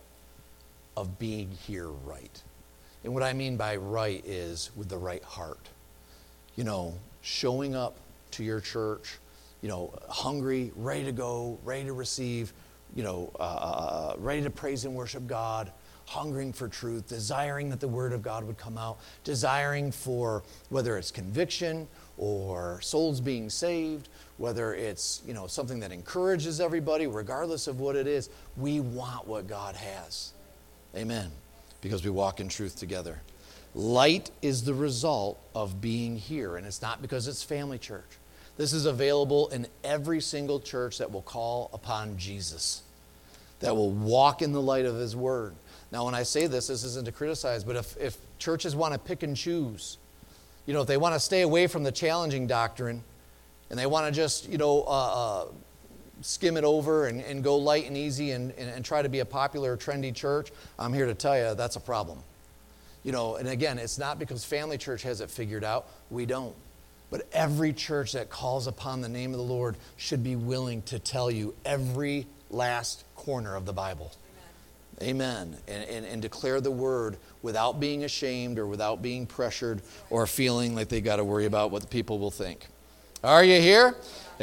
of being here right. And what I mean by right is with the right heart. You know, showing up to your church, you know, hungry, ready to go, ready to receive, you know, uh, ready to praise and worship God, hungering for truth, desiring that the Word of God would come out, desiring for whether it's conviction or souls being saved, whether it's, you know, something that encourages everybody, regardless of what it is, we want what God has. Amen. Because we walk in truth together. Light is the result of being here, and it's not because it's family church. This is available in every single church that will call upon Jesus, that will walk in the light of His Word. Now, when I say this, this isn't to criticize, but if, if churches want to pick and choose, you know, if they want to stay away from the challenging doctrine, and they want to just, you know, uh, uh, skim it over and, and go light and easy and, and, and try to be a popular, trendy church, I'm here to tell you that's a problem. You know, and again, it's not because Family Church has it figured out. We don't. But every church that calls upon the name of the Lord should be willing to tell you every last corner of the Bible. Amen. And, and, and declare the Word without being ashamed or without being pressured or feeling like they got to worry about what the people will think. Are you here?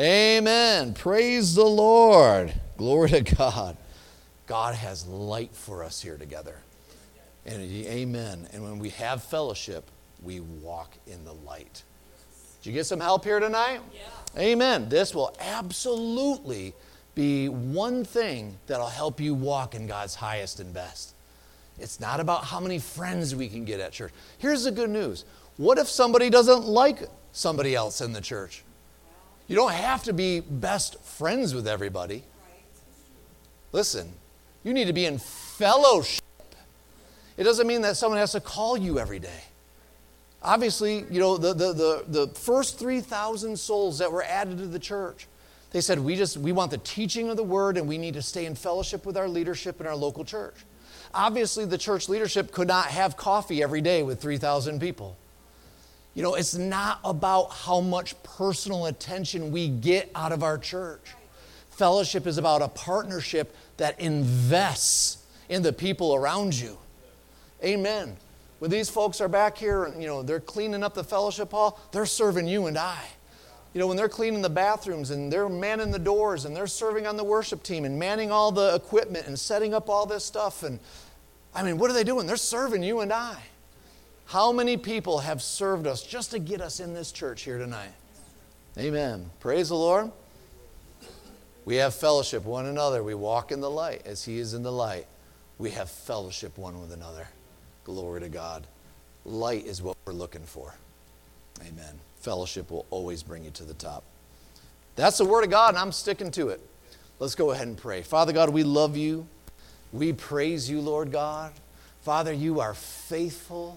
Amen. Praise the Lord. Glory to God. God has light for us here together. And amen. And when we have fellowship, we walk in the light. Did you get some help here tonight? Yeah. Amen. This will absolutely be one thing that'll help you walk in God's highest and best. It's not about how many friends we can get at church. Here's the good news. What if somebody doesn't like somebody else in the church? You don't have to be best friends with everybody. Listen, you need to be in fellowship. It doesn't mean that someone has to call you every day. Obviously, you know, the, the, the, the first three thousand souls that were added to the church, they said, we just we want the teaching of the Word, and we need to stay in fellowship with our leadership in our local church. Obviously, the church leadership could not have coffee every day with three thousand people. You know, it's not about how much personal attention we get out of our church. Fellowship is about a partnership that invests in the people around you. Amen. When these folks are back here, you know, they're cleaning up the fellowship hall, they're serving you and I. You know, when they're cleaning the bathrooms and they're manning the doors and they're serving on the worship team and manning all the equipment and setting up all this stuff. And I mean, what are they doing? They're serving you and I. How many people have served us just to get us in this church here tonight? Amen. Praise the Lord. We have fellowship one another. We walk in the light as He is in the light. We have fellowship one with another. Glory to God. Light is what we're looking for. Amen. Fellowship will always bring you to the top. That's the Word of God, and I'm sticking to it. Let's go ahead and pray. Father God, we love you. We praise you, Lord God. Father, you are faithful.